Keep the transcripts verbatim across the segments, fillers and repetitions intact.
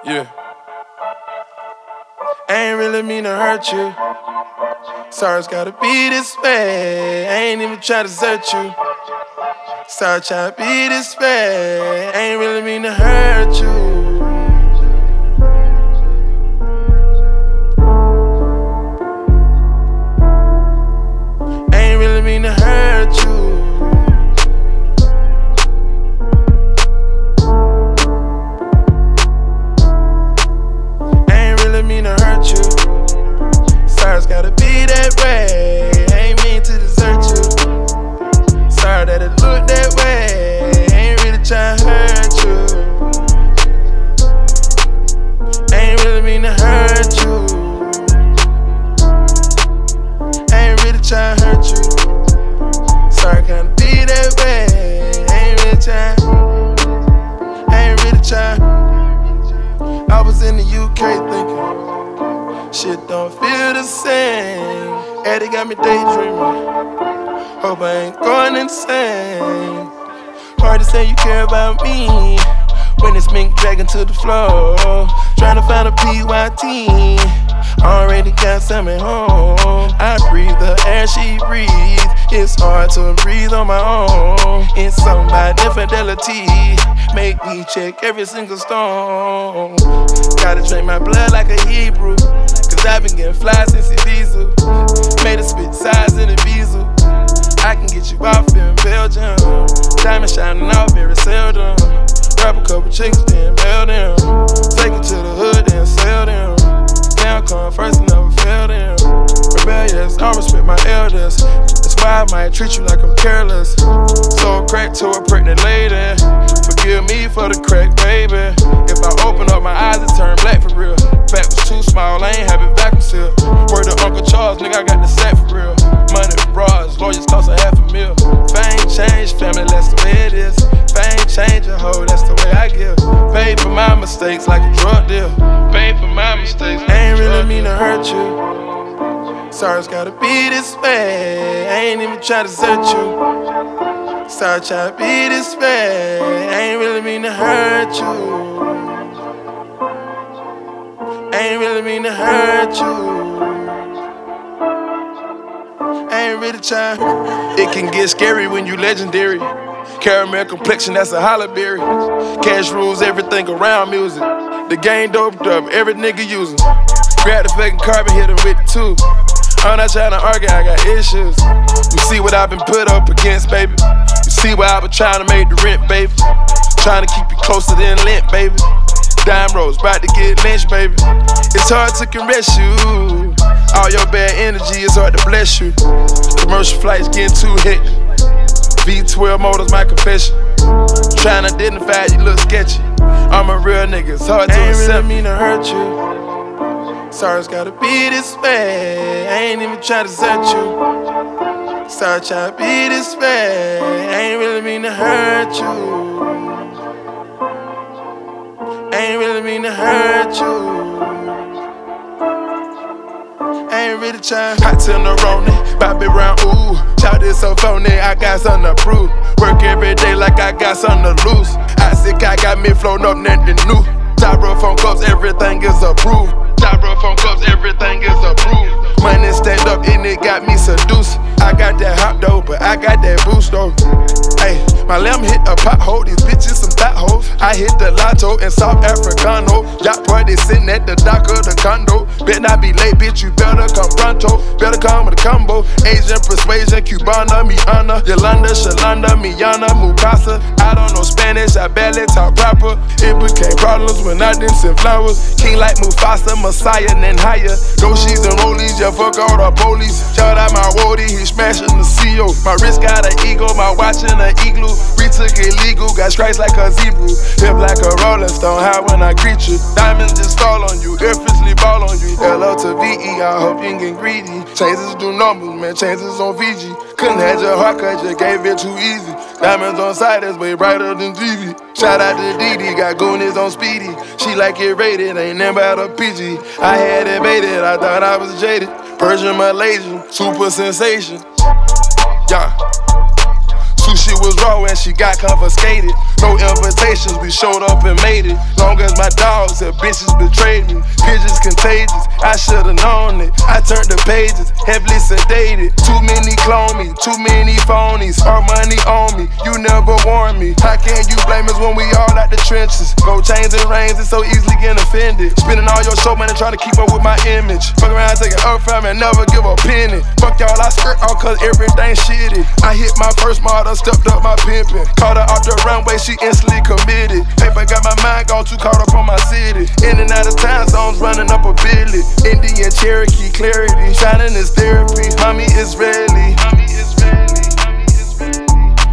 Yeah. I ain't really mean to hurt you. Sorry it's gotta be this way. I ain't even try to desert you. Sorry try to be this way. I ain't really mean to hurt you. I ain't really mean to hurt you. Mean to hurt you. Sorry it's gotta be that way. I ain't mean to desert you. Sorry that it looked that way. I ain't really tryna hurt you. I ain't really mean to hurt you. I ain't really tryna hurt you. Sorry it gotta be that way. I ain't really tryna. I ain't really tryna. I was in the U K thinking shit don't feel the same. Eddie got me daydreaming. Hope I ain't going insane. Hard to say you care about me when it's mink dragging to the floor. Trying to find a P Y T. Already got some at home. I breathe the air she breathes. It's hard to breathe on my own. It's something about infidelity. Make me check every single stone. Gotta drink my blood like a Hebrew. Cause I've been getting fly since it's diesel. Made a spit size in a diesel. I can get you off in Belgium. Diamond shining out very seldom. Grab a couple chicks, then bail them. Take them to the hood, then sell them. Down come first and never fail them. Rebellious, I respect my elders. That's why I might treat you like I'm careless. Sold crack to a pregnant lady. Forgive me for the crack, baby. If I open up my eyes, it turn black for real. Back was too small, I ain't have it vacuum seal. Word to Uncle Charles, nigga, I got the sack for real. Money, bras, lawyers cost a half a mil. If I ain't changed, family, that's the way it is. If I ain't change a hoe, that's the way I give. Paid for my mistakes like a drug deal. Paid for my mistakes. I ain't really mean to hurt you. Sorry it's gotta be this way. I ain't even try to desert you. Sorry try to be this way. I ain't really mean to hurt you. I ain't really mean to hurt you. I ain't really trying. It can get scary when you legendary. Caramel complexion, that's a holla berry. Cash rules everything around music. The game doped up, every nigga using. Grab the fucking carbon, hit him with the two. I'm not trying to argue, I got issues. You see what I've been put up against, baby. You see what I've been trying to make the rent, baby. Trying to keep you closer than lint, baby. Dime rolls, about to get lynched, baby. It's hard to caress you. All your bad energy is hard to bless you. Commercial flights getting too hectic. V twelve motors, my confession. Trying to identify you look sketchy. I'm a real nigga, it's hard to accept. I ain't really mean to hurt you. Sorry it's gotta be this way. I ain't even try to desert you. Sorry try to be this way. I ain't really mean to hurt you. I ain't really mean to hurt you. I ain't really trying. Hot till the Roni, Bobby Brown, ooh. Shout this so phony, I got something to prove. Work every day like I got something to lose. I sick, I got me flown up, nothing new. Top roll phone cups, everything is approved. Top roll phone cups, everything is approved. Money stacked up and it got me seduced. I got that hot dough, but I got that boost though. Hey, my lamb hit a pothole, these bitches some fat hoes. I hit the lotto in South Africano. Yacht party sitting at the dock of the condo. Bet not be late, bitch, you better come pronto. Better come with a combo. Asian persuasion, Cubana, Miana, Yolanda, Shalanda, Miana, Mukasa. I don't know Spanish, I barely talk proper. It became problems when I didn't send flowers. King like Mufasa, Messiah, and higher. Yoshis and rollies, yeah, fuck all the police. Shout out my roadie, he smashing the C O. My wrist got an ego, my watch in an igloo. We took it legal, got stripes like a zebra. Hip like a rolling stone, high when I greet you. Diamonds just fall on you, effortlessly ball on you. L O to V E, I hope you ain't get greedy. Changes do numbers, man, changes on V G. Couldn't have your heart cut, just gave it too easy. Diamonds on side, that's way brighter than T V. Shout out to Didi, got goonies on speedy. She like it rated, ain't never out of P G. I had it baited, I thought I was jaded. Persian, Malaysian, super sensation. Yeah. Sushi was drawer and she got confiscated. No invitations, we showed up and made it. Long as my dogs and bitches betrayed me. Pigeons contagious, I should've known it. I turned the pages, heavily sedated. Too many clone me, too many phonies. Our money on me, you never warned me. How can you blame us when we all out the trenches? Gold chains and rings and so easily getting offended. Spending all your show money trying to keep up with my image. Fuck around taking up from and never give a penny. Fuck y'all, I skirt all cause everything shitty. I hit my first model, stepped up my pimpin'. Caught her off the runway, she instantly committed. Paper got my mind gone too caught up on my city. In and out of time zones, running up a billy. Indian Cherokee, clarity, shining is therapy. Homie is Israeli. Homie is Israeli. Homie is Israeli.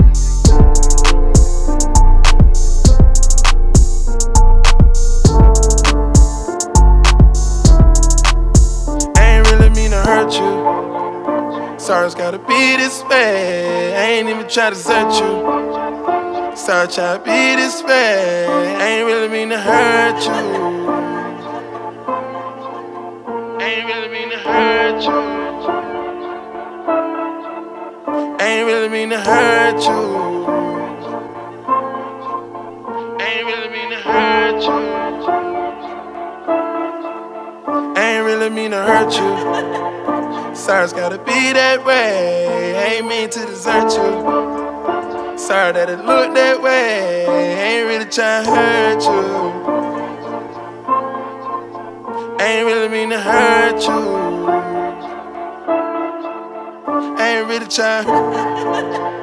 I ain't really mean to hurt you. Sorry, it's gotta be this way. I ain't even try to desert you. Sorry, try to be this way. I ain't really mean to hurt you. I ain't really mean to hurt you. I ain't really mean to hurt you. I ain't really mean to hurt you. I ain't really mean to hurt you. Sorry, it's gotta be that way. I ain't mean to desert you. Sorry that it looked that way. I ain't really trying to hurt you. I ain't really mean to hurt you. I ain't really trying.